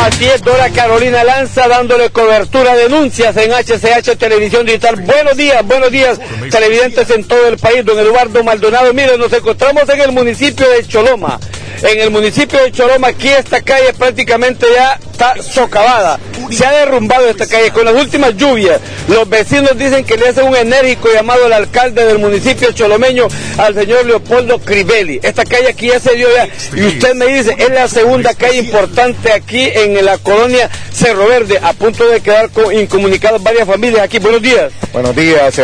Así es, Dora Carolina Lanza dándole cobertura a denuncias en HCH Televisión Digital. Buenos días, televidentes en todo el país. Don Eduardo Maldonado, miren, nos encontramos en el municipio de Choloma. En el municipio de Choloma, aquí esta calle prácticamente ya está socavada. Se ha derrumbado esta calle con las últimas lluvias. Los vecinos dicen que le hacen un enérgico llamado al alcalde del municipio cholomeño, al señor Leopoldo Crivelli. Esta calle aquí ya se dio ya, y usted me dice, es la segunda calle importante aquí en la colonia Cerro Verde, a punto de quedar incomunicados varias familias aquí. Buenos días. Buenos días,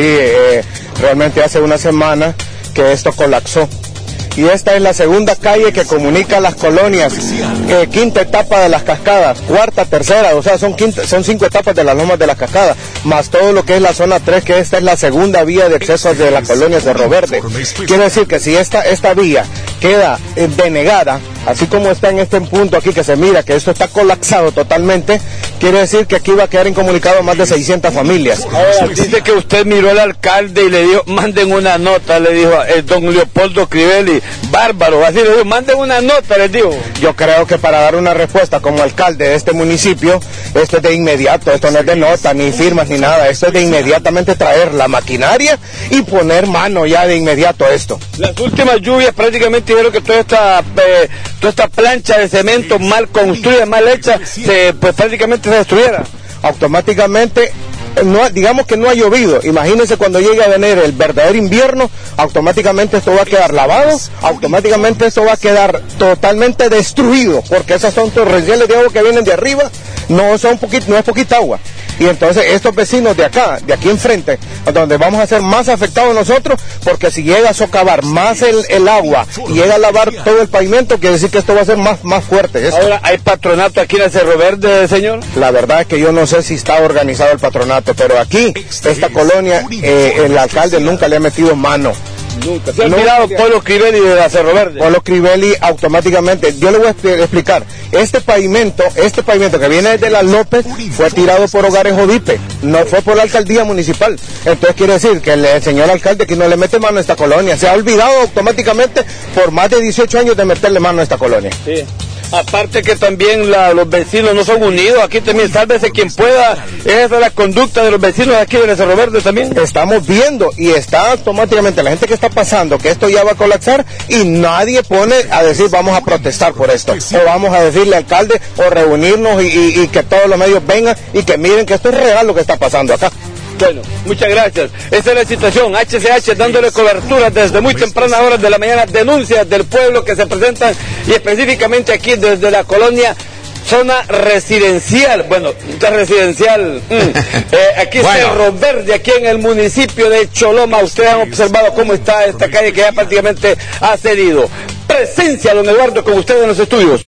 realmente hace una semana que esto colapsó. Y esta es la segunda calle que comunica las colonias, quinta etapa de las cascadas, cuarta, tercera, o sea, son 5 etapas de las lomas de las cascadas, más todo lo que es la zona 3, que esta es la segunda vía de acceso de la colonia Cerro Verde. Quiere decir que si esta vía queda denegada, así como está en este punto aquí que se mira que esto está colapsado totalmente, quiere decir que aquí va a quedar incomunicado más de 600 familias. Ahora, dice que usted miró al alcalde y le dijo, manden una nota, le dijo don Leopoldo Crivelli, bárbaro, así le dijo, manden una nota, les digo. Yo creo que para dar una respuesta como alcalde de este municipio, esto es de inmediato, esto no es de nota, ni firmas, ni nada, esto es de inmediatamente traer la maquinaria y poner mano ya de inmediato a esto. Las últimas lluvias prácticamente dijeron que toda esta plancha de cemento mal construida, mal hecha, pues prácticamente se destruyera. Automáticamente, digamos que no ha llovido, imagínense cuando llegue a venir el verdadero invierno, automáticamente esto va a quedar lavado, automáticamente esto va a quedar totalmente destruido, porque esas son torrenciales de agua que vienen de arriba, no es poquita agua. Y entonces estos vecinos de aquí enfrente, donde vamos a ser más afectados nosotros, porque si llega a socavar más el agua y llega a lavar todo el pavimento, quiere decir que esto va a ser más fuerte. Esto. Ahora, ¿hay patronato aquí en el Cerro Verde, señor? La verdad es que yo no sé si está organizado el patronato, pero aquí, esta colonia, el alcalde nunca le ha metido mano. Nunca. ¿Se ha mirado Polo Crivelli de la Cerro Verde? Polo Crivelli automáticamente, yo le voy a explicar, este pavimento que viene desde la López fue tirado por Hogares Jodipe, no fue por la alcaldía municipal. Entonces quiere decir que el señor alcalde aquí no le mete mano a esta colonia, se ha olvidado automáticamente por más de 18 años de meterle mano a esta colonia. Sí. Aparte que también los vecinos no son unidos, aquí también sálvese quien pueda, esa es la conducta de los vecinos de aquí de Cerro Verde también. Estamos viendo y está automáticamente la gente que está pasando que esto ya va a colapsar y nadie pone a decir vamos a protestar por esto, o vamos a decirle al alcalde o reunirnos y que todos los medios vengan y que miren que esto es real lo que está pasando acá. Bueno, muchas gracias. Esa es la situación. HCH dándole cobertura desde muy tempranas horas de la mañana, denuncias del pueblo que se presentan y específicamente aquí desde la colonia zona residencial, aquí Cerro Verde, aquí en el municipio de Choloma. Ustedes han observado cómo está esta calle que ya prácticamente ha cedido. Presencia, don Eduardo, con ustedes en los estudios.